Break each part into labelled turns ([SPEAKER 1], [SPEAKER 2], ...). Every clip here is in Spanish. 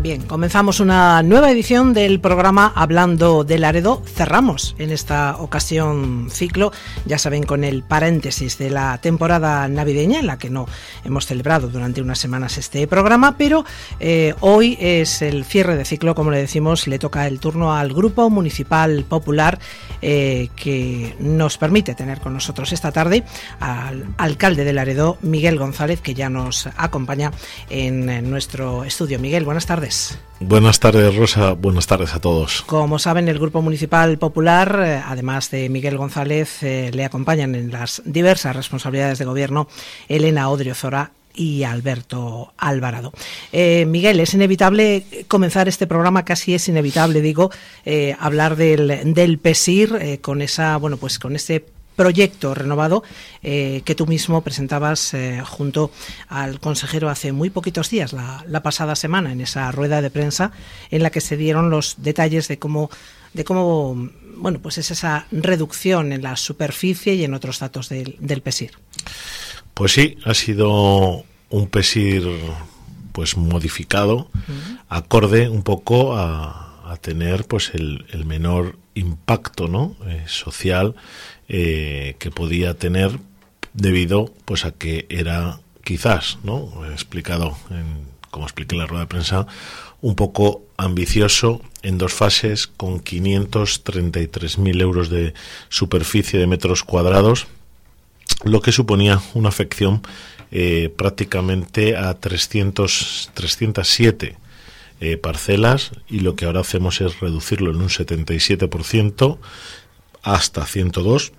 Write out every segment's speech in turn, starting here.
[SPEAKER 1] Bien, comenzamos una nueva edición del programa Hablando de Laredo. Cerramos en esta ocasión ciclo, ya saben, con el paréntesis de la temporada navideña, en la que no hemos celebrado durante unas semanas este programa, pero hoy es el cierre de ciclo, como le decimos, le toca el turno al Grupo Municipal Popular, que nos permite tener con nosotros esta tarde al alcalde de Laredo, Miguel González, que ya nos acompaña en nuestro estudio. Miguel, buenas tardes.
[SPEAKER 2] Buenas tardes, Rosa. Buenas tardes a todos.
[SPEAKER 1] Como saben, el Grupo Municipal Popular, además de Miguel González, le acompañan en las diversas responsabilidades de gobierno Elena Odriozora y Alberto Alvarado. Miguel, es inevitable comenzar este programa, casi es inevitable, hablar del PESIR, con ese proyecto renovado que tú mismo presentabas junto al consejero hace muy poquitos días, la pasada semana, en esa rueda de prensa en la que se dieron los detalles de cómo es esa reducción en la superficie y en otros datos del PESIR.
[SPEAKER 2] Pues sí, ha sido un PESIR modificado, acorde un poco a tener el menor impacto, ¿no?, social que podía tener, debido a que era quizás, ¿no?, explicado como expliqué en la rueda de prensa, un poco ambicioso en dos fases, con 533.000 euros de superficie de metros cuadrados, lo que suponía una afección prácticamente a 307 parcelas, y lo que ahora hacemos es reducirlo en un 77% hasta 102,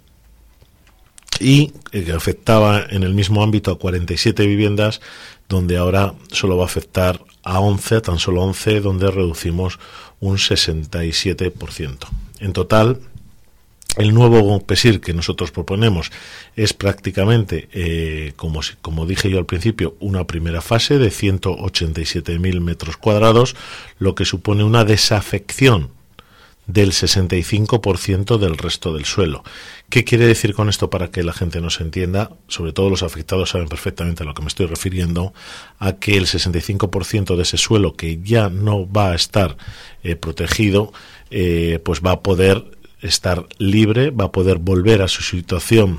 [SPEAKER 2] y que afectaba en el mismo ámbito a 47 viviendas, donde ahora solo va a afectar a 11, tan solo 11, donde reducimos un 67%. En total, el nuevo PESIR que nosotros proponemos es prácticamente, como dije yo al principio, una primera fase de 187.000 metros cuadrados, lo que supone una desafección del 65% del resto del suelo. ¿Qué quiere decir con esto, para que la gente nos entienda? Sobre todo los afectados saben perfectamente a lo que me estoy refiriendo, a que el 65% de ese suelo que ya no va a estar protegido, va a poder estar libre, va a poder volver a su situación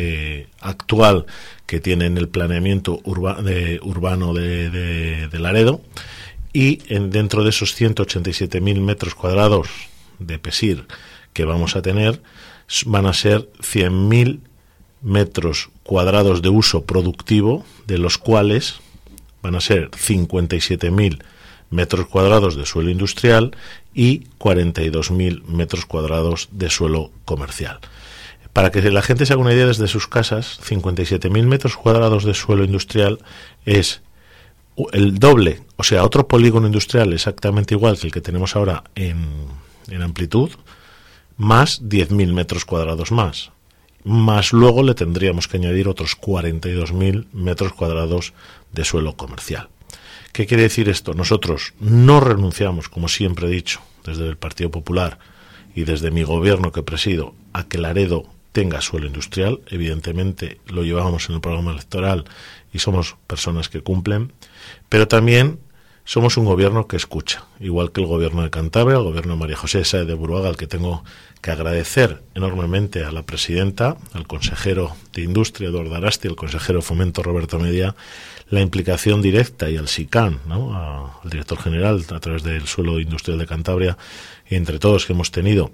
[SPEAKER 2] actual que tiene en el planeamiento urbano de Laredo, y dentro de esos 187.000 metros cuadrados de PESIR que vamos a tener, van a ser 100.000 metros cuadrados de uso productivo, de los cuales van a ser 57.000 metros cuadrados de suelo industrial y 42.000 metros cuadrados de suelo comercial. Para que la gente se haga una idea desde sus casas, 57.000 metros cuadrados de suelo industrial es el doble, o sea, otro polígono industrial exactamente igual que el que tenemos ahora en amplitud, más 10.000 metros cuadrados más luego le tendríamos que añadir otros 42.000 metros cuadrados de suelo comercial. ¿Qué quiere decir esto? Nosotros no renunciamos, como siempre he dicho, desde el Partido Popular y desde mi gobierno que presido, a que Laredo tenga suelo industrial. Evidentemente lo llevábamos en el programa electoral y somos personas que cumplen, pero también somos un gobierno que escucha, igual que el gobierno de Cantabria, el gobierno de María José Sáez de Buruaga, al que tengo que agradecer enormemente, a la presidenta, al consejero de Industria, Eduardo Arasti, al consejero de Fomento, Roberto Media, la implicación directa, y al SICAN, ¿no?, al director general, a través del suelo industrial de Cantabria, y entre todos que hemos tenido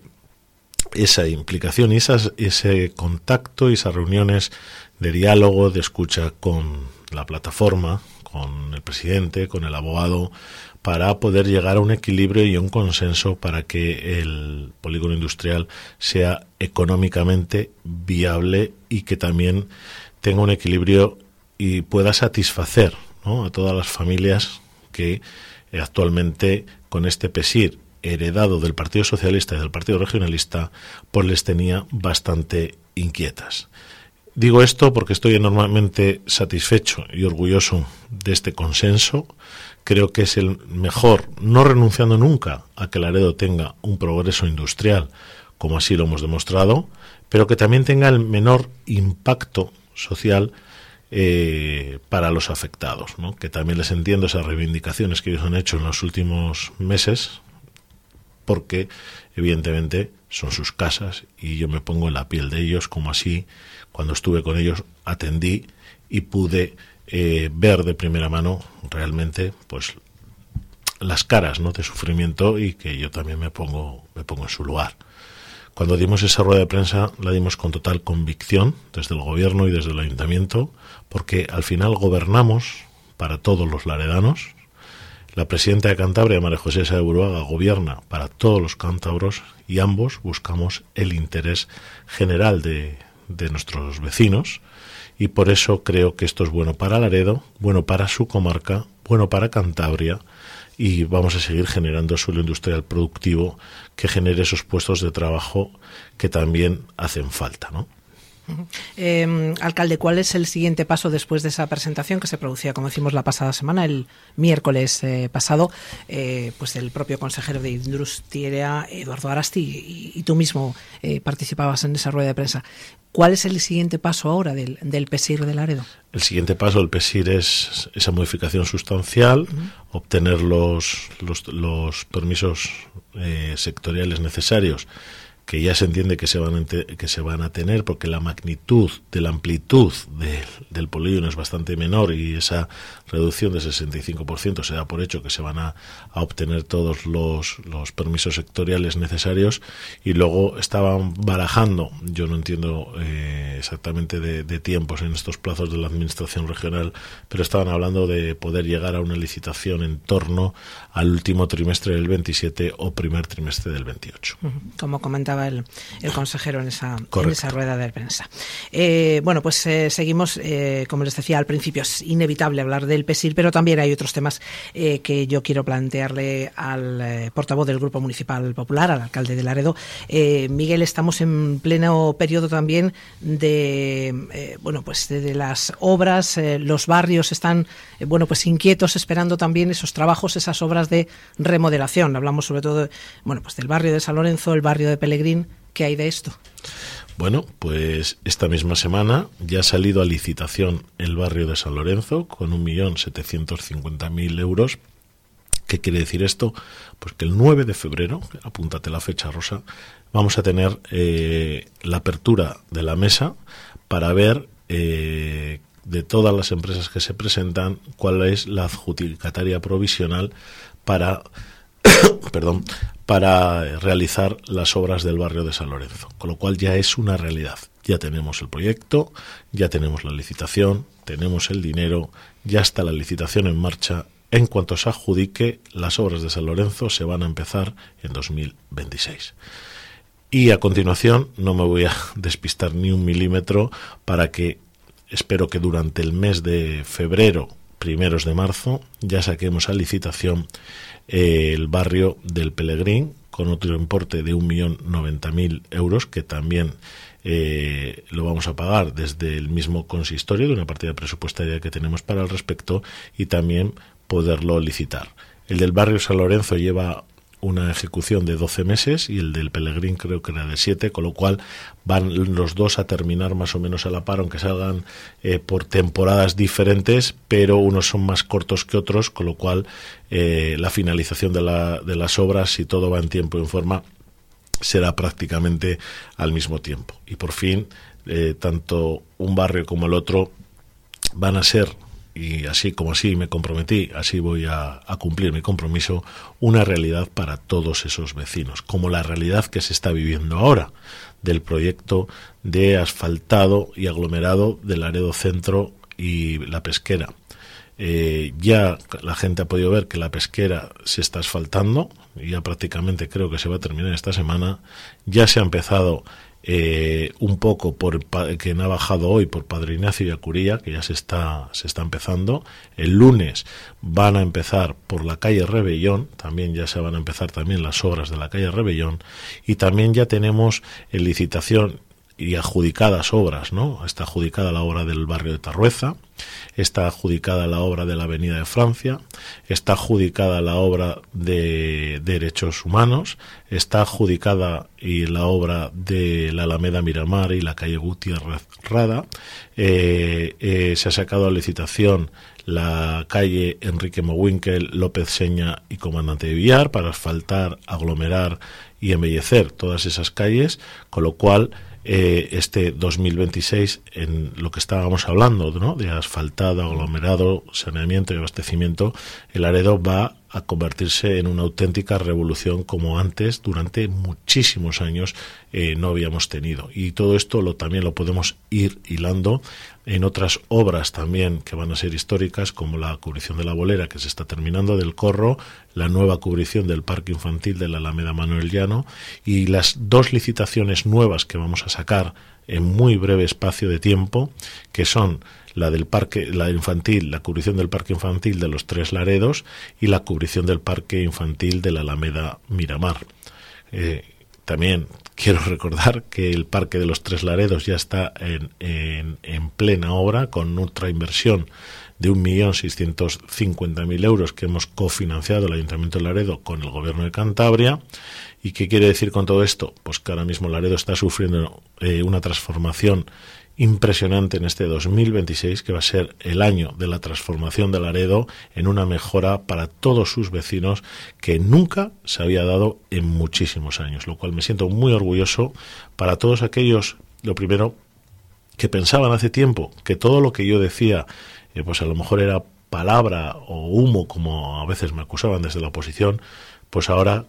[SPEAKER 2] esa implicación y ese contacto y esas reuniones de diálogo, de escucha con la plataforma, con el presidente, con el abogado, para poder llegar a un equilibrio y un consenso para que el polígono industrial sea económicamente viable y que también tenga un equilibrio y pueda satisfacer, ¿no?, a todas las familias que actualmente, con este PESIR heredado del Partido Socialista y del Partido Regionalista, pues les tenía bastante inquietas. Digo esto porque estoy enormemente satisfecho y orgulloso de este consenso. Creo que es el mejor, no renunciando nunca a que Laredo tenga un progreso industrial, como así lo hemos demostrado, pero que también tenga el menor impacto social para los afectados, ¿no? Que también les entiendo esas reivindicaciones que ellos han hecho en los últimos meses, porque evidentemente son sus casas y yo me pongo en la piel de ellos, como así cuando estuve con ellos atendí y pude ver de primera mano realmente pues las caras, ¿no?, de sufrimiento, y que yo también me pongo en su lugar. Cuando dimos esa rueda de prensa la dimos con total convicción desde el gobierno y desde el ayuntamiento, porque al final gobernamos para todos los laredanos. La presidenta de Cantabria, María José Sáez de Buruaga, gobierna para todos los cántabros y ambos buscamos el interés general de nuestros vecinos, y por eso creo que esto es bueno para Laredo, bueno para su comarca, bueno para Cantabria, y vamos a seguir generando suelo industrial productivo que genere esos puestos de trabajo que también hacen falta, ¿no?
[SPEAKER 1] Alcalde, ¿cuál es el siguiente paso después de esa presentación que se producía, como decimos, la pasada semana, el miércoles pasado? Pues el propio consejero de Industria, Eduardo Arasti, y tú mismo participabas en esa rueda de prensa. ¿Cuál es el siguiente paso ahora del PESIR de Laredo?
[SPEAKER 2] El siguiente paso del PESIR es esa modificación sustancial, obtener los permisos sectoriales necesarios, que ya se entiende que se van a tener, porque la magnitud de la amplitud del polígono es bastante menor, y esa reducción de 65% se da por hecho que se van a obtener todos los permisos sectoriales necesarios. Y luego estaban barajando, yo no entiendo exactamente de tiempos en estos plazos de la administración regional, pero estaban hablando de poder llegar a una licitación en torno al último trimestre del 27 o primer trimestre del 28.
[SPEAKER 1] Como comentaba el consejero en esa rueda de prensa. Bueno, pues seguimos, como les decía al principio, es inevitable hablar del PESIR, pero también hay otros temas que yo quiero plantearle al portavoz del Grupo Municipal Popular, al alcalde de Laredo. Miguel, estamos en pleno periodo también de las obras. Los barrios están pues inquietos, esperando también esos trabajos, esas obras de remodelación. Hablamos sobre todo del barrio de San Lorenzo, el barrio de Pelegrín. ¿Qué hay de esto?
[SPEAKER 2] Bueno, pues esta misma semana ya ha salido a licitación el barrio de San Lorenzo con 1.750.000 euros. ¿Qué quiere decir esto? Pues que el 9 de febrero, apúntate la fecha, Rosa, vamos a tener la apertura de la mesa para ver de todas las empresas que se presentan cuál es la adjudicataria provisional para realizar las obras del barrio de San Lorenzo, con lo cual ya es una realidad. Ya tenemos el proyecto, ya tenemos la licitación, tenemos el dinero, ya está la licitación en marcha. En cuanto se adjudique, las obras de San Lorenzo se van a empezar en 2026. Y a continuación, no me voy a despistar ni un milímetro, para que espero que durante el mes de febrero, primeros de marzo, ya saquemos a licitación el barrio del Pelegrín, con otro importe de 1.090.000 euros, que también lo vamos a pagar desde el mismo consistorio, de una partida presupuestaria que tenemos para el respecto, y también poderlo licitar. El del barrio San Lorenzo lleva una ejecución de 12 meses y el del Pelegrín creo que era de 7, con lo cual van los dos a terminar más o menos a la par, aunque salgan por temporadas diferentes, pero unos son más cortos que otros, con lo cual la finalización de las obras, si todo va en tiempo y en forma, será prácticamente al mismo tiempo. Y por fin, tanto un barrio como el otro van a ser, y así como así me comprometí, así voy a cumplir mi compromiso, una realidad para todos esos vecinos, como la realidad que se está viviendo ahora del proyecto de asfaltado y aglomerado de Laredo Centro y La Pesquera. Ya la gente ha podido ver que La Pesquera se está asfaltando, ya prácticamente creo que se va a terminar esta semana. Ya se ha empezado un poco que ha bajado hoy por Padre Ignacio y Acuría, que ya se está empezando. El lunes van a empezar por la calle Rebellón, también ya se van a empezar también las obras de la calle Rebellón, y también ya tenemos en licitación y adjudicadas obras, ¿no? Está adjudicada la obra del barrio de Tarrueza, está adjudicada la obra de la Avenida de Francia, está adjudicada la obra de Derechos Humanos, está adjudicada la obra de la Alameda Miramar y la calle Gutiérrez Rada, se ha sacado a licitación la calle Enrique Mowinckel, López Seña y Comandante de Villar para asfaltar, aglomerar y embellecer todas esas calles, con lo cual este 2026, en lo que estábamos hablando, ¿no?, de asfaltado, aglomerado, saneamiento y abastecimiento, el Laredo va a convertirse en una auténtica revolución como antes, durante muchísimos años, no habíamos tenido. Y todo esto también lo podemos ir hilando en otras obras también que van a ser históricas, como la cubrición de la Bolera, que se está terminando, del Corro, la nueva cubrición del Parque Infantil de la Alameda Manuel Llano, y las 2 licitaciones nuevas que vamos a sacar en muy breve espacio de tiempo, que son la del parque, la infantil, la cubrición del Parque Infantil de los 3 Laredos y la cubrición del Parque Infantil de la Alameda Miramar. También quiero recordar que el Parque de los 3 Laredos ya está en plena obra, con otra inversión de 1.650.000 euros que hemos cofinanciado el Ayuntamiento de Laredo con el Gobierno de Cantabria. ¿Y qué quiere decir con todo esto? Pues que ahora mismo Laredo está sufriendo una transformación impresionante en este 2026, que va a ser el año de la transformación de Laredo en una mejora para todos sus vecinos que nunca se había dado en muchísimos años, lo cual me siento muy orgulloso para todos aquellos, lo primero, que pensaban hace tiempo que todo lo que yo decía pues a lo mejor era palabra o humo, como a veces me acusaban desde la oposición, pues ahora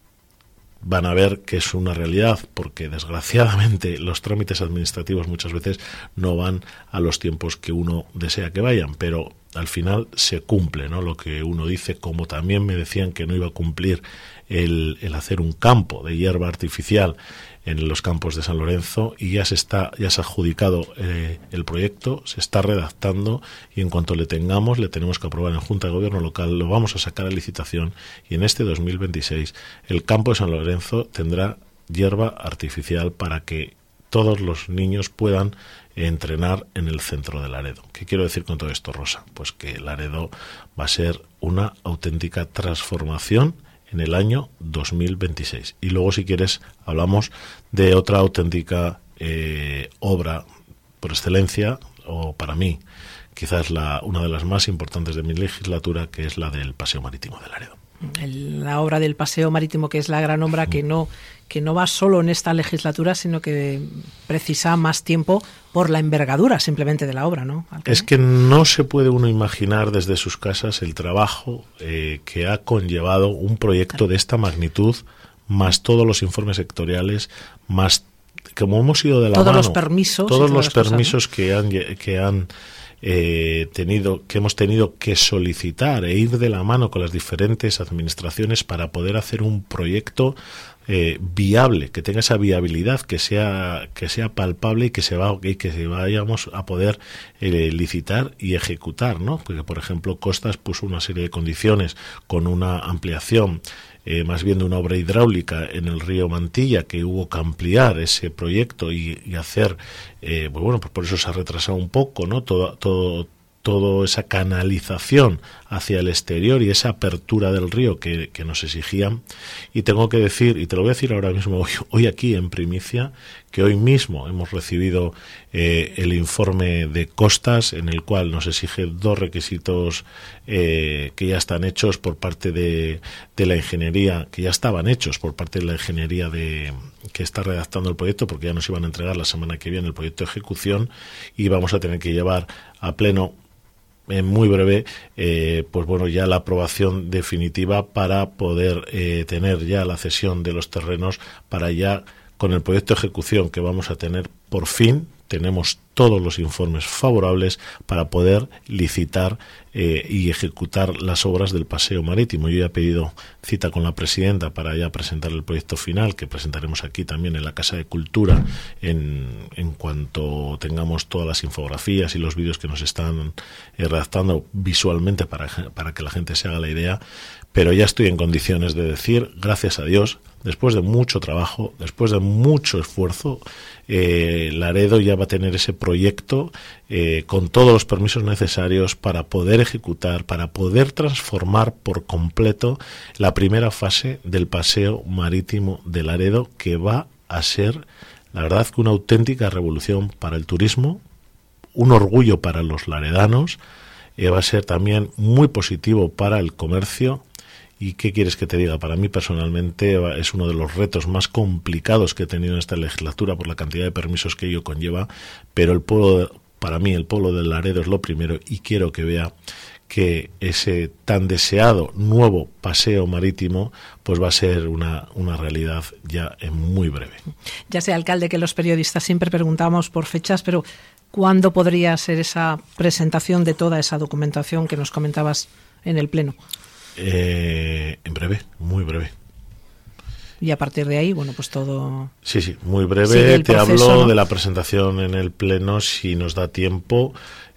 [SPEAKER 2] van a ver que es una realidad, porque desgraciadamente los trámites administrativos muchas veces no van a los tiempos que uno desea que vayan, pero al final se cumple, ¿no?, lo que uno dice, como también me decían que no iba a cumplir el hacer un campo de hierba artificial en los campos de San Lorenzo, y ya se ha adjudicado el proyecto, se está redactando, y en cuanto le tenemos que aprobar en Junta de Gobierno local, lo vamos a sacar a licitación, y en este 2026 el campo de San Lorenzo tendrá hierba artificial para que todos los niños puedan entrenar en el centro de Laredo. ¿Qué quiero decir con todo esto, Rosa? Pues que Laredo va a ser una auténtica transformación en el año 2026. Y luego, si quieres, hablamos de otra auténtica obra por excelencia, o para mí, quizás una de las más importantes de mi legislatura, que es la del Paseo Marítimo de Laredo.
[SPEAKER 1] La obra del Paseo Marítimo, que es la gran obra que no va solo en esta legislatura, sino que precisa más tiempo por la envergadura simplemente de la obra, ¿no?
[SPEAKER 2] Es que no se puede uno imaginar desde sus casas el trabajo que ha conllevado un proyecto de esta magnitud, más todos los informes sectoriales, más, como hemos ido de la mano, todos los permisos que hemos tenido que solicitar e ir de la mano con las diferentes administraciones para poder hacer un proyecto viable, que tenga esa viabilidad, que sea palpable, y que vayamos a poder licitar y ejecutar, ¿no? Porque, por ejemplo, Costas puso una serie de condiciones con una ampliación, más bien de una obra hidráulica en el río Mantilla, que hubo que ampliar ese proyecto y hacer, pues bueno, pues por eso se ha retrasado un poco, ¿no?, toda esa canalización hacia el exterior y esa apertura del río que nos exigían. Y tengo que decir, y te lo voy a decir ahora mismo, hoy aquí en primicia, que hoy mismo hemos recibido el informe de Costas, en el cual nos exige 2 requisitos que ya están hechos por parte de la ingeniería, que ya estaban hechos por parte de la ingeniería que está redactando el proyecto, porque ya nos iban a entregar la semana que viene el proyecto de ejecución, y vamos a tener que llevar a pleno en muy breve, pues bueno, ya la aprobación definitiva para poder tener ya la cesión de los terrenos, para ya, con el proyecto de ejecución que vamos a tener, por fin tenemos todos los informes favorables para poder licitar y ejecutar las obras del paseo marítimo. Yo ya he pedido cita con la presidenta para ya presentar el proyecto final, que presentaremos aquí también en la Casa de Cultura en cuanto tengamos todas las infografías y los vídeos que nos están redactando visualmente para que la gente se haga la idea. Pero ya estoy en condiciones de decir, gracias a Dios, después de mucho trabajo, después de mucho esfuerzo, Laredo ya va a tener ese proyecto con todos los permisos necesarios para poder ejecutar, para poder transformar por completo la primera fase del paseo marítimo de Laredo, que va a ser, la verdad, que una auténtica revolución para el turismo, un orgullo para los laredanos, va a ser también muy positivo para el comercio. ¿Y qué quieres que te diga? Para mí personalmente es uno de los retos más complicados que he tenido en esta legislatura por la cantidad de permisos que ello conlleva, pero el pueblo, para mí el pueblo de Laredo es lo primero, y quiero que vea que ese tan deseado nuevo paseo marítimo pues va a ser una realidad ya en muy breve.
[SPEAKER 1] Ya sé, alcalde, que los periodistas siempre preguntamos por fechas, pero ¿cuándo podría ser esa presentación de toda esa documentación que nos comentabas en el Pleno?
[SPEAKER 2] En breve, muy breve.
[SPEAKER 1] Y a partir de ahí, bueno, pues todo...
[SPEAKER 2] Sí, muy breve. Te proceso, hablo, ¿no?, de la presentación en el Pleno. Si nos da tiempo,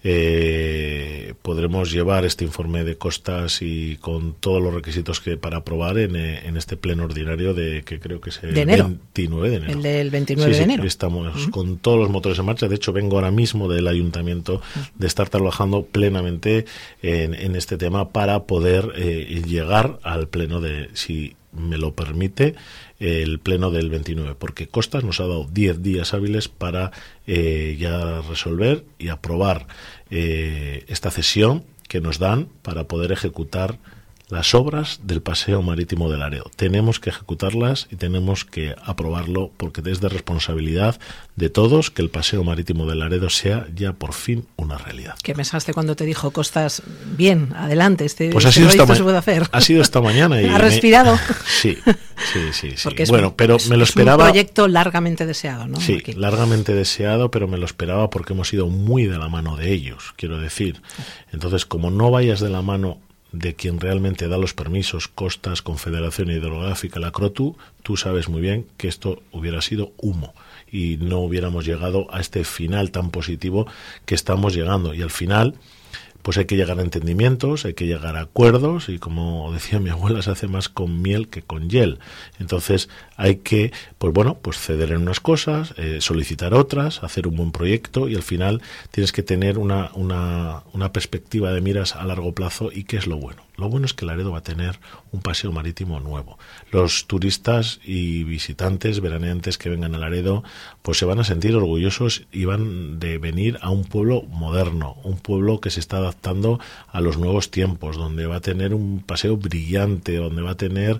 [SPEAKER 2] podremos llevar este informe de costas y con todos los requisitos que para aprobar en este Pleno ordinario que creo que es el 29 de enero.
[SPEAKER 1] El del 29 de enero.
[SPEAKER 2] Estamos con todos los motores en marcha. De hecho, vengo ahora mismo del Ayuntamiento de estar trabajando plenamente en este tema para poder llegar al Pleno si me lo permite, el Pleno del 29, porque Costas nos ha dado 10 días hábiles para ya resolver y aprobar esta cesión que nos dan para poder ejecutar las obras del paseo marítimo de Laredo. Tenemos que ejecutarlas y tenemos que aprobarlo, porque es de responsabilidad de todos que el paseo marítimo de Laredo sea ya por fin una realidad.
[SPEAKER 1] ¿Qué pensaste cuando te dijo Costas, bien, adelante,
[SPEAKER 2] pues
[SPEAKER 1] se puede hacer?
[SPEAKER 2] Ha sido esta mañana. Y
[SPEAKER 1] ¿ha respirado?
[SPEAKER 2] Sí.
[SPEAKER 1] Porque
[SPEAKER 2] bueno, pero me lo esperaba.
[SPEAKER 1] Es un proyecto largamente deseado, ¿no?
[SPEAKER 2] Sí, aquí. Largamente deseado, pero me lo esperaba porque hemos ido muy de la mano de ellos, quiero decir. Entonces, como no vayas de la mano de quien realmente da los permisos, Costas, Confederación Hidrográfica, la CROTU, tú sabes muy bien que esto hubiera sido humo y no hubiéramos llegado a este final tan positivo que estamos llegando. Y al final, pues hay que llegar a entendimientos, hay que llegar a acuerdos, y como decía mi abuela, se hace más con miel que con hiel. Entonces hay que, pues ceder en unas cosas, solicitar otras, hacer un buen proyecto, y al final tienes que tener una perspectiva de miras a largo plazo. ¿Y qué es lo bueno? Lo bueno es que Laredo va a tener un paseo marítimo nuevo. Los turistas y visitantes veraneantes que vengan a Laredo pues se van a sentir orgullosos y van de venir a un pueblo moderno, un pueblo que se está adaptando a los nuevos tiempos, donde va a tener un paseo brillante, donde va a tener,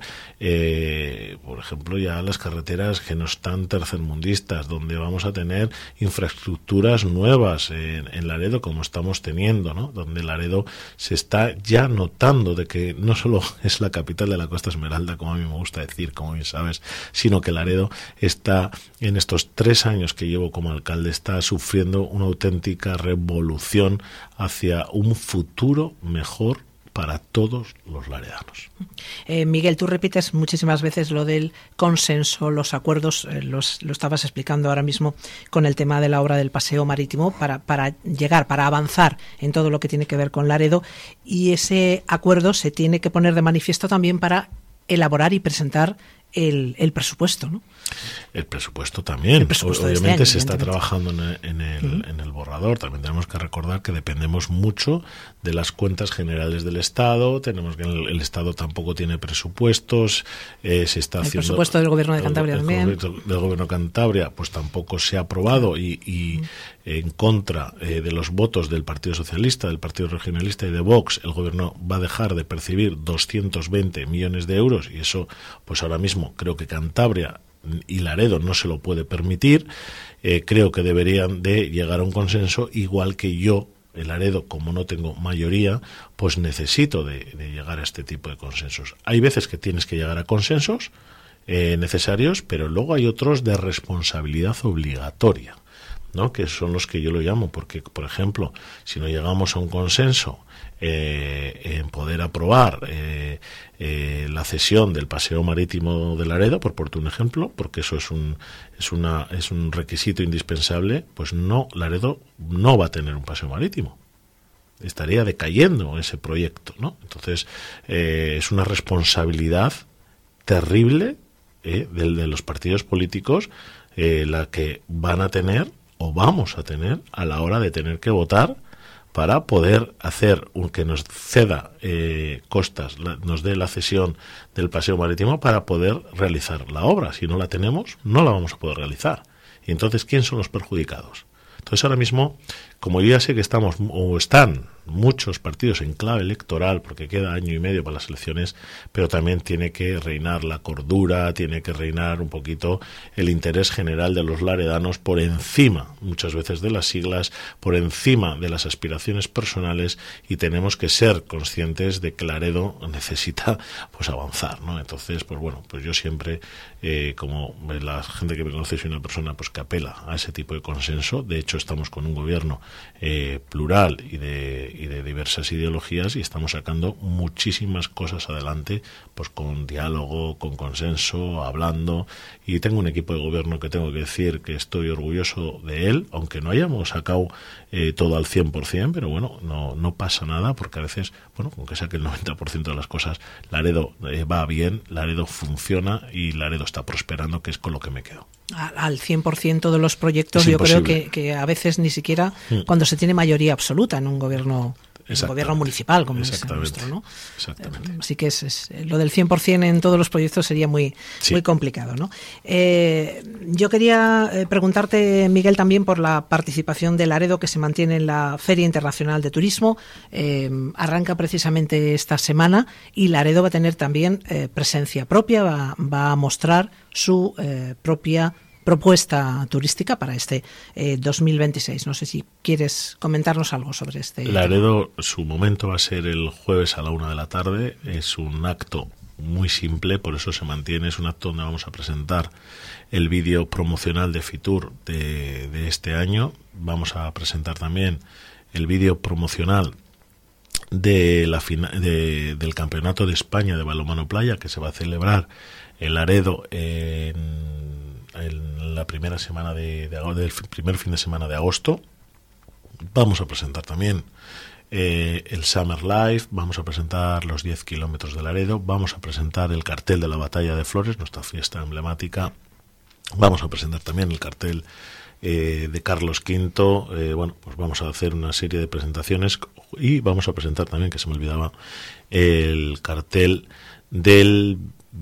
[SPEAKER 2] por ejemplo, ya las carreteras que no están tercermundistas, donde vamos a tener infraestructuras nuevas en Laredo, como estamos teniendo, ¿no? Donde Laredo se está ya notando de que no solo es la capital de la Costa Esmeralda, como a mí me gusta decir, como bien sabes, sino que Laredo está, en estos 3 años que llevo como alcalde, está sufriendo una auténtica revolución hacia un futuro mejor para todos los laredanos.
[SPEAKER 1] Miguel, tú repites muchísimas veces lo del consenso, los acuerdos, lo estabas explicando ahora mismo con el tema de la obra del paseo marítimo, para llegar, para avanzar en todo lo que tiene que ver con Laredo, y ese acuerdo se tiene que poner de manifiesto también para elaborar y presentar el presupuesto, ¿no?
[SPEAKER 2] El presupuesto también. Obviamente se está trabajando en el borrador. También tenemos que recordar que dependemos mucho de las cuentas generales del Estado. Tenemos que el Estado tampoco tiene presupuestos. Se está haciendo el
[SPEAKER 1] presupuesto del Gobierno de Cantabria también.
[SPEAKER 2] Del Gobierno de Cantabria pues tampoco se ha aprobado, y en contra de los votos del Partido Socialista, del Partido Regionalista y de Vox, el Gobierno va a dejar de percibir 220 millones de euros, y eso pues ahora mismo creo que Cantabria y Laredo no se lo puede permitir. Creo que deberían de llegar a un consenso, igual que yo, el Laredo, como no tengo mayoría, pues necesito de llegar a este tipo de consensos. Hay veces que tienes que llegar a consensos necesarios, pero luego hay otros de responsabilidad obligatoria, ¿no? Que son los que yo lo llamo, porque, por ejemplo, si no llegamos a un consenso en poder aprobar la cesión del paseo marítimo de Laredo, por ponerte un ejemplo, porque eso es un requisito indispensable, pues no, Laredo no va a tener un paseo marítimo. Estaría decayendo ese proyecto, ¿no? Entonces, es una responsabilidad terrible de los partidos políticos, la que van a tener o vamos a tener a la hora de tener que votar para poder hacer que nos ceda costas, nos dé la cesión del paseo marítimo para poder realizar la obra. Si no la tenemos, no la vamos a poder realizar. Y entonces, ¿quién son los perjudicados? Entonces, ahora mismo, como yo ya sé que estamos, o están muchos partidos en clave electoral, porque queda año y medio para las elecciones, pero también tiene que reinar la cordura, tiene que reinar un poquito el interés general de los laredanos por encima, muchas veces, de las siglas, por encima de las aspiraciones personales, y tenemos que ser conscientes de que Laredo necesita, pues, avanzar, ¿no? Entonces, pues bueno, pues yo siempre, como la gente que me conoce, soy una persona, pues, que apela a ese tipo de consenso. De hecho, estamos con un gobierno plural y de diversas ideologías, y estamos sacando muchísimas cosas adelante, pues con diálogo, con consenso, hablando, y tengo un equipo de gobierno que tengo que decir que estoy orgulloso de él, aunque no hayamos sacado todo al 100%, pero bueno, no pasa nada, porque a veces, bueno, aunque saque el 90% de las cosas, Laredo va bien, Laredo funciona y Laredo está prosperando, que es con lo que me quedo.
[SPEAKER 1] Al 100% de los proyectos, yo creo que a veces ni siquiera cuando se tiene mayoría absoluta en un gobierno municipal como es el nuestro, ¿no?
[SPEAKER 2] Exactamente.
[SPEAKER 1] Así que es lo del 100% en todos los proyectos sería muy complicado, ¿no? Yo quería preguntarte, Miguel, también por la participación de Laredo, que se mantiene en la Feria Internacional de Turismo. Arranca precisamente esta semana, y Laredo va a tener también presencia propia, va a mostrar su propia propuesta turística para este 2026. No sé si quieres comentarnos algo sobre este.
[SPEAKER 2] Laredo, su momento va a ser el jueves a la 1:00 p.m. Es un acto muy simple, por eso se mantiene. Es un acto donde vamos a presentar el vídeo promocional de Fitur de este año. Vamos a presentar también el vídeo promocional de del Campeonato de España de Balonmano Playa, que se va a celebrar en Laredo en la primera semana del primer fin de semana de agosto. Vamos a presentar también el Summer Life, vamos a presentar los 10 kilómetros de Laredo, vamos a presentar el cartel de la Batalla de Flores, nuestra fiesta emblemática, vamos a presentar también el cartel de Carlos V. Bueno, pues vamos a hacer una serie de presentaciones, y vamos a presentar también, que se me olvidaba, el cartel del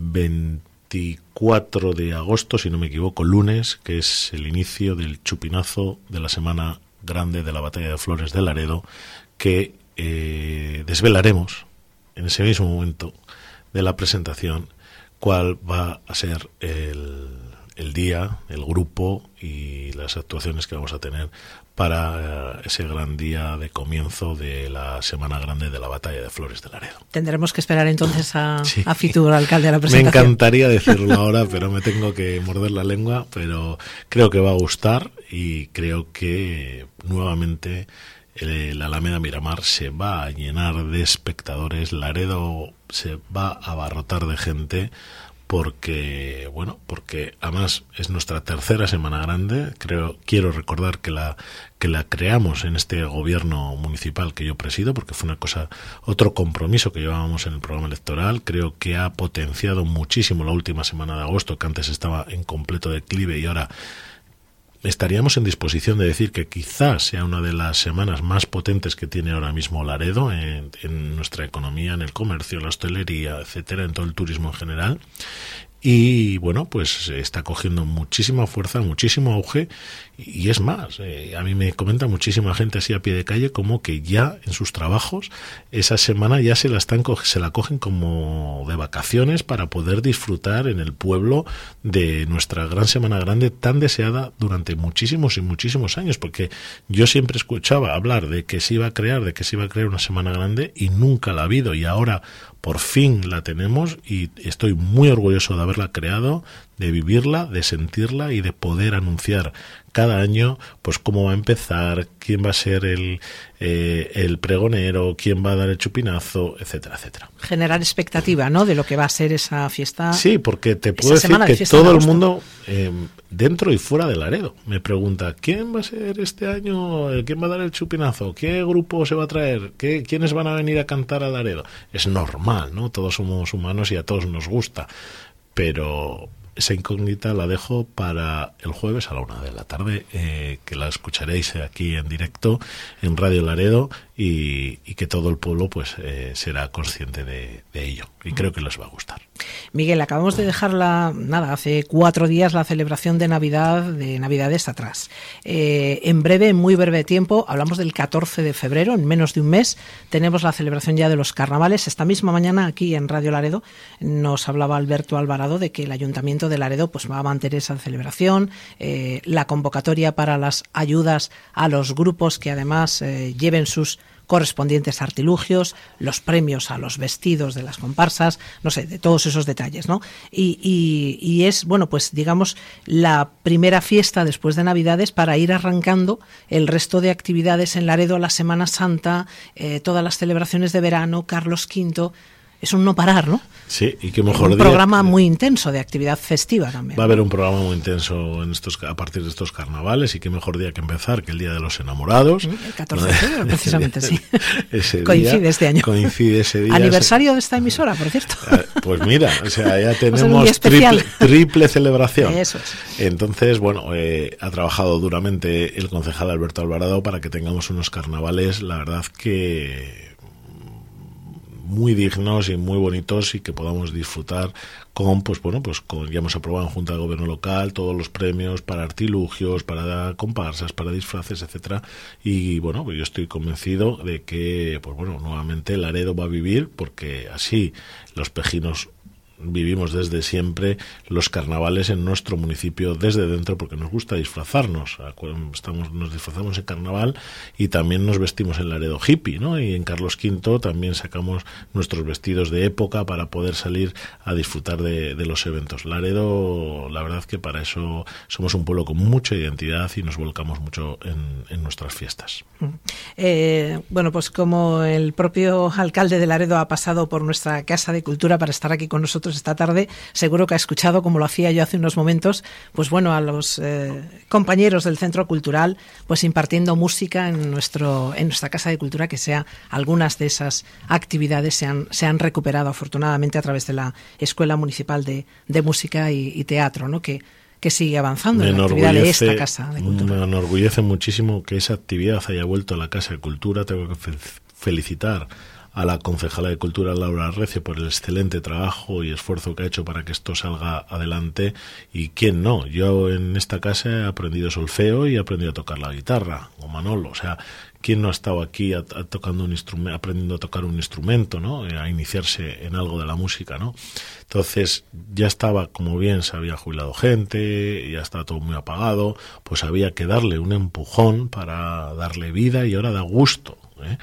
[SPEAKER 2] 24 de agosto, si no me equivoco, lunes, que es el inicio del chupinazo de la Semana Grande de la Batalla de Flores de Laredo, que desvelaremos en ese mismo momento de la presentación cuál va a ser el día, el grupo y las actuaciones que vamos a tener para ese gran día de comienzo de la Semana Grande de la Batalla de Flores de Laredo.
[SPEAKER 1] Tendremos que esperar entonces a Fitur, alcalde, a la presentación.
[SPEAKER 2] Me encantaría decirlo ahora, pero me tengo que morder la lengua, pero creo que va a gustar, y creo que nuevamente la Alameda Miramar se va a llenar de espectadores, Laredo se va a abarrotar de gente, porque además es nuestra tercera Semana Grande. Quiero recordar que la creamos en este gobierno municipal que yo presido, porque fue otro compromiso que llevábamos en el programa electoral. Creo que ha potenciado muchísimo la última semana de agosto, que antes estaba en completo declive, y ahora estaríamos en disposición de decir que quizás sea una de las semanas más potentes que tiene ahora mismo Laredo en nuestra economía, en el comercio, la hostelería, etcétera, en todo el turismo en general. Y bueno, pues está cogiendo muchísima fuerza, muchísimo auge, y es más, a mí me comenta muchísima gente así a pie de calle como que ya en sus trabajos esa semana ya se la cogen como de vacaciones para poder disfrutar en el pueblo de nuestra gran Semana Grande tan deseada durante muchísimos y muchísimos años, porque yo siempre escuchaba hablar de que se iba a crear una Semana Grande, y nunca la ha habido, y ahora por fin la tenemos, y estoy muy orgulloso de haberla creado, de vivirla, de sentirla y de poder anunciar cada año pues cómo va a empezar, quién va a ser el pregonero, quién va a dar el chupinazo, etcétera, etcétera.
[SPEAKER 1] Generar expectativa, ¿no?, de lo que va a ser esa fiesta.
[SPEAKER 2] Sí, porque te puedo decir que todo el mundo, dentro y fuera de Laredo, me pregunta, ¿quién va a ser este año, quién va a dar el chupinazo, qué grupo se va a traer, quiénes van a venir a cantar a Laredo? Es normal, ¿no? Todos somos humanos y a todos nos gusta, pero esa incógnita la dejo para el jueves a la 1:00 p.m, que la escucharéis aquí en directo en Radio Laredo y que todo el pueblo pues será consciente de ello, y creo que les va a gustar.
[SPEAKER 1] Miguel, acabamos de dejar hace 4 días la celebración de Navidades atrás. En muy breve tiempo, hablamos del 14 de febrero, en menos de un mes, tenemos la celebración ya de los carnavales. Esta misma mañana aquí en Radio Laredo nos hablaba Alberto Alvarado de que el Ayuntamiento de Laredo pues va a mantener esa celebración, la convocatoria para las ayudas a los grupos que además lleven sus correspondientes artilugios, los premios a los vestidos de las comparsas, no sé, de todos esos detalles, ¿no? Y es, bueno, pues digamos, la primera fiesta después de Navidades para ir arrancando el resto de actividades en Laredo, la Semana Santa, todas las celebraciones de verano, Carlos V. Es un no parar, ¿no?
[SPEAKER 2] Sí, y qué mejor
[SPEAKER 1] un programa muy intenso de actividad festiva también. Va
[SPEAKER 2] a haber un programa muy intenso a partir de estos carnavales, y qué mejor día que empezar que el Día de los Enamorados.
[SPEAKER 1] El 14 de febrero, precisamente, sí. Coincide este año.
[SPEAKER 2] Coincide ese día.
[SPEAKER 1] Aniversario de esta emisora, por cierto.
[SPEAKER 2] Pues mira, o sea, ya tenemos triple celebración.
[SPEAKER 1] Eso es.
[SPEAKER 2] Entonces, bueno, ha trabajado duramente el concejal Alberto Alvarado para que tengamos unos carnavales, la verdad que muy dignos y muy bonitos, y que podamos disfrutar con, ya hemos aprobado en Junta de Gobierno Local todos los premios para artilugios, para comparsas, para disfraces, etcétera. Y bueno, pues yo estoy convencido de que, nuevamente Laredo va a vivir, porque así los pejinos vivimos desde siempre los carnavales en nuestro municipio desde dentro, porque nos gusta disfrazarnos. Nos disfrazamos en carnaval y también nos vestimos en Laredo hippie, ¿no? Y en Carlos V también sacamos nuestros vestidos de época para poder salir a disfrutar de los eventos. Laredo, la verdad que para eso somos un pueblo con mucha identidad y nos volcamos mucho en nuestras fiestas.
[SPEAKER 1] Pues como el propio alcalde de Laredo ha pasado por nuestra Casa de Cultura para estar aquí con nosotros esta tarde, seguro que ha escuchado, como lo hacía yo hace unos momentos, a los compañeros del Centro Cultural pues impartiendo música en nuestra Casa de Cultura, que algunas de esas actividades se han recuperado afortunadamente a través de la Escuela Municipal de Música y Teatro, ¿no? que sigue avanzando en la actividad de esta Casa de Cultura.
[SPEAKER 2] Me enorgullece muchísimo que esa actividad haya vuelto a la Casa de Cultura. Tengo que felicitar a la concejala de Cultura, Laura Recio, por el excelente trabajo y esfuerzo que ha hecho para que esto salga adelante. Y quién no, yo en esta casa he aprendido solfeo y he aprendido a tocar la guitarra, o Manolo, o sea, ¿quién no ha estado aquí tocando un instrumento, aprendiendo a tocar un instrumento, ¿no? A iniciarse en algo de la música, ¿no? Entonces, ya estaba, como bien se había jubilado gente, ya estaba todo muy apagado, pues había que darle un empujón para darle vida, y ahora da gusto, ¿eh?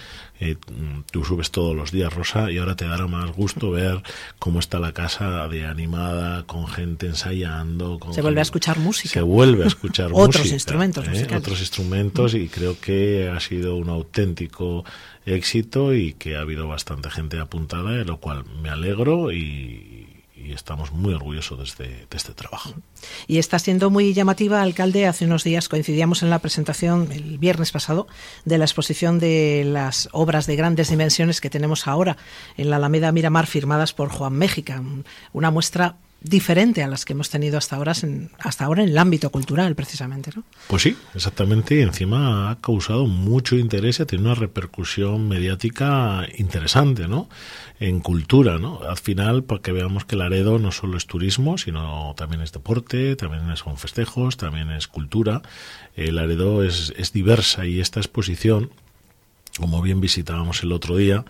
[SPEAKER 2] Tú subes todos los días, Rosa, y ahora te dará más gusto ver cómo está la casa de animada, con gente ensayando.
[SPEAKER 1] Se vuelve a escuchar música.
[SPEAKER 2] Se vuelve a escuchar
[SPEAKER 1] otros instrumentos musicales.
[SPEAKER 2] Otros instrumentos, y creo que ha sido un auténtico éxito y que ha habido bastante gente apuntada, de lo cual me alegro y estamos muy orgullosos de este trabajo.
[SPEAKER 1] Y está siendo muy llamativa, alcalde. Hace unos días coincidíamos en la presentación, el viernes pasado, de la exposición de las obras de grandes dimensiones que tenemos ahora en la Alameda Miramar, firmadas por Juan Méjica, una muestra diferente a las que hemos tenido hasta ahora en el ámbito cultural, precisamente, ¿no?
[SPEAKER 2] Pues sí, exactamente, y encima ha causado mucho interés y ha tenido una repercusión mediática interesante, ¿no? En cultura, ¿no? Al final, para que veamos que Laredo no solo es turismo, sino también es deporte, también son festejos, también es cultura. Laredo es diversa, y esta exposición, como bien visitábamos el otro día,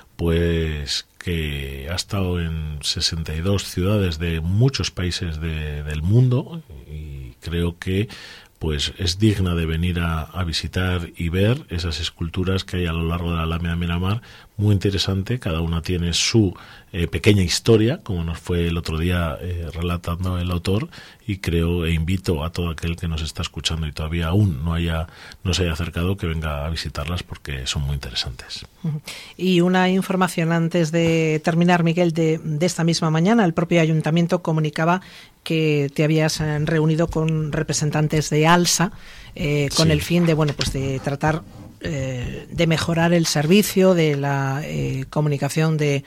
[SPEAKER 2] pues que ha estado en 62 ciudades de muchos países del mundo, y creo que pues es digna de venir a visitar y ver esas esculturas que hay a lo largo de la Alameda de Miramar, muy interesante, cada una tiene su pequeña historia, como nos fue el otro día relatando el autor, y creo e invito a todo aquel que nos está escuchando y todavía aún no se haya acercado, que venga a visitarlas porque son muy interesantes.
[SPEAKER 1] Y una información antes de terminar, Miguel, de esta misma mañana, el propio ayuntamiento comunicaba que te habías reunido con representantes de ALSA con el fin de, pues de tratar de mejorar el servicio, de la comunicación, del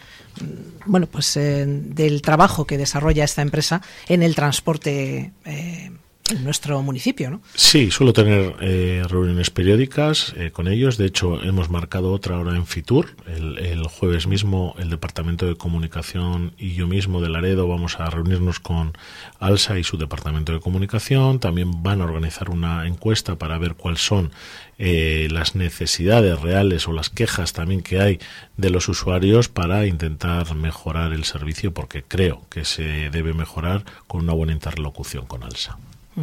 [SPEAKER 1] trabajo que desarrolla esta empresa en el transporte en nuestro municipio, ¿no?
[SPEAKER 2] Sí, suelo tener reuniones periódicas con ellos. De hecho, hemos marcado otra ahora en Fitur. El jueves mismo el Departamento de Comunicación y yo mismo de Laredo vamos a reunirnos con ALSA y su Departamento de Comunicación. También van a organizar una encuesta para ver cuáles son las necesidades reales o las quejas también que hay de los usuarios para intentar mejorar el servicio, porque creo que se debe mejorar con una buena interlocución con ALSA.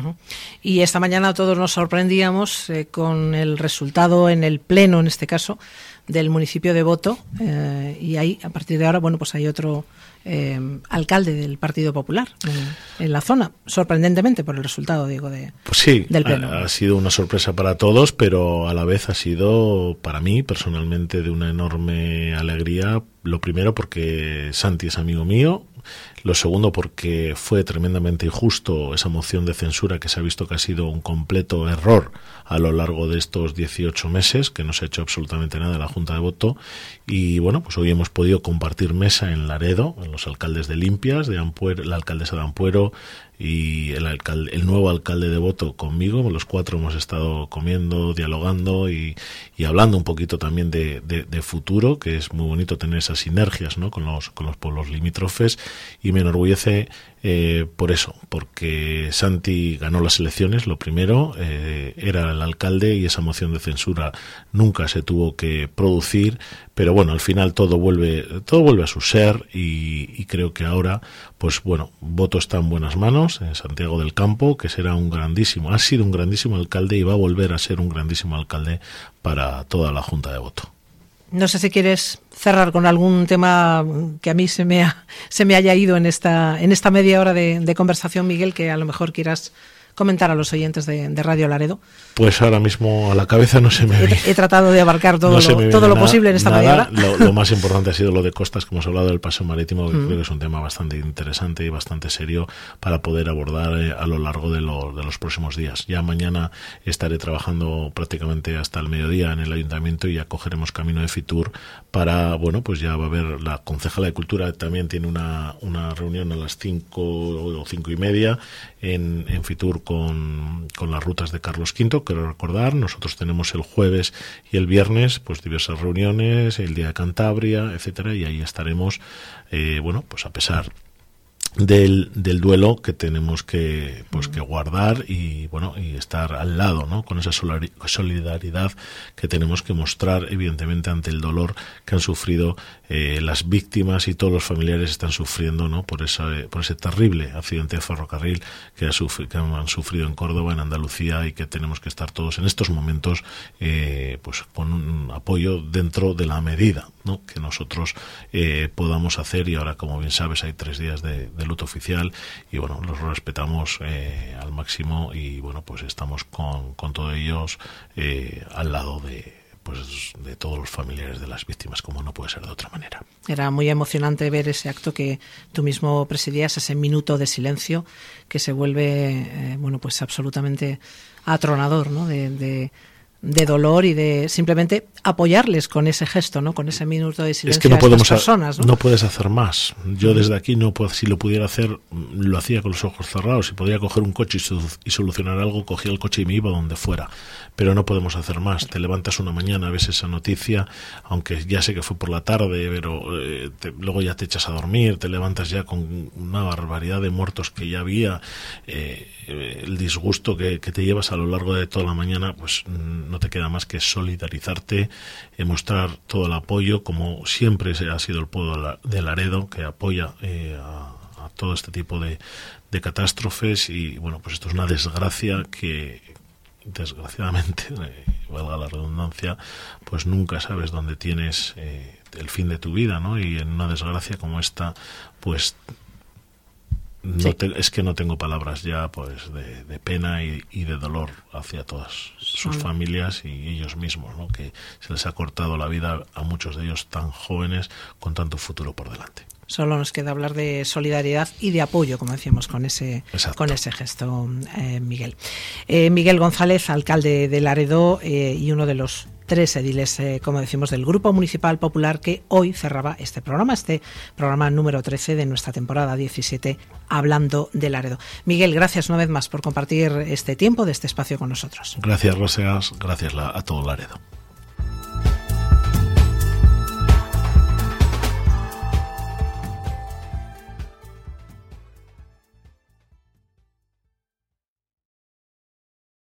[SPEAKER 1] Y esta mañana todos nos sorprendíamos con el resultado en el pleno, en este caso, del municipio de Boto, y ahí, a partir de ahora, pues hay otro alcalde del Partido Popular en la zona, sorprendentemente por el resultado, digo,
[SPEAKER 2] pues sí,
[SPEAKER 1] del pleno.
[SPEAKER 2] Ha sido una sorpresa para todos, pero a la vez ha sido para mí personalmente de una enorme alegría. Lo primero porque Santi es amigo mío, lo segundo porque fue tremendamente injusto esa moción de censura que se ha visto que ha sido un completo error a lo largo de estos 18 meses, que no se ha hecho absolutamente nada en la Junta de Voto, y pues hoy hemos podido compartir mesa en Laredo, en los alcaldes de Limpias, de Ampuero, la alcaldesa de Ampuero y el nuevo alcalde de Boto conmigo. Los cuatro hemos estado comiendo, dialogando y hablando un poquito también de futuro, que es muy bonito tener esas sinergias, ¿no?, con los pueblos limítrofes, y me enorgullece por eso, porque Santi ganó las elecciones, lo primero, era el alcalde y esa moción de censura nunca se tuvo que producir, pero al final todo vuelve a su ser, y creo que ahora Boto está en buenas manos, en Santiago del Campo, que ha sido un grandísimo alcalde y va a volver a ser un grandísimo alcalde para toda la Junta de Boto.
[SPEAKER 1] No sé si quieres cerrar con algún tema que a mí se me haya ido en esta media hora de conversación, Miguel, que a lo mejor quieras comentar a los oyentes de Radio Laredo.
[SPEAKER 2] Pues ahora mismo a la cabeza no se me viene.
[SPEAKER 1] He tratado de abarcar todo lo posible en esta media hora.
[SPEAKER 2] Lo más importante ha sido lo de costas, que hemos hablado del paseo marítimo, que creo que es un tema bastante interesante y bastante serio para poder abordar a lo largo de los próximos días. Ya mañana estaré trabajando prácticamente hasta el mediodía en el ayuntamiento y ya cogeremos camino de Fitur para, ya va a haber la concejala de Cultura, también tiene una reunión a las 5 o 5:30 en Fitur con las rutas de Carlos V. Quiero recordar, nosotros tenemos el jueves y el viernes diversas reuniones, el día de Cantabria, etcétera, y ahí estaremos, a pesar del duelo que tenemos que guardar y estar al lado, ¿no?, con esa solidaridad que tenemos que mostrar, evidentemente, ante el dolor que han sufrido las víctimas, y todos los familiares están sufriendo, ¿no?, por ese terrible accidente de ferrocarril que han sufrido en Córdoba, en Andalucía, y que tenemos que estar todos en estos momentos con un apoyo dentro de la medida, ¿no?, que nosotros podamos hacer. Y ahora, como bien sabes, hay 3 días de luto oficial y los respetamos al máximo, y estamos con todos ellos al lado de todos los familiares de las víctimas, como no puede ser de otra manera.
[SPEAKER 1] Era muy emocionante ver ese acto que tú mismo presidías, ese minuto de silencio que se vuelve absolutamente atronador, ¿no?, de dolor y de simplemente apoyarles con ese gesto, ¿no?, con ese minuto de silencio.
[SPEAKER 2] Es que no podemos
[SPEAKER 1] personas, ¿no?
[SPEAKER 2] No puedes hacer más. Yo desde aquí si lo pudiera hacer, lo hacía con los ojos cerrados. Si podía coger un coche y solucionar algo, cogía el coche y me iba donde fuera. Pero no podemos hacer más. Te levantas una mañana, ves esa noticia, aunque ya sé que fue por la tarde, pero luego ya te echas a dormir, te levantas ya con una barbaridad de muertos que ya había, el disgusto que te llevas a lo largo de toda la mañana, no te queda más que solidarizarte, mostrar todo el apoyo, como siempre ha sido el pueblo de Laredo, que apoya a todo este tipo de catástrofes. Y esto es una desgracia que desgraciadamente, valga la redundancia, pues nunca sabes dónde tienes el fin de tu vida, ¿no? Y en una desgracia como esta, pues es que no tengo palabras ya, pues de pena y de dolor hacia todas sus familias y ellos mismos, ¿no? Que se les ha cortado la vida a muchos de ellos tan jóvenes con tanto futuro por delante.
[SPEAKER 1] Solo nos queda hablar de solidaridad y de apoyo, como decíamos, con ese gesto, Miguel. Miguel González, alcalde de Laredo y uno de los 3 ediles, como decimos, del Grupo Municipal Popular, que hoy cerraba este programa número 13 de nuestra temporada 17, Hablando de Laredo. Miguel, gracias una vez más por compartir este tiempo de este espacio con nosotros.
[SPEAKER 2] Gracias, Roseas. Gracias a todo Laredo.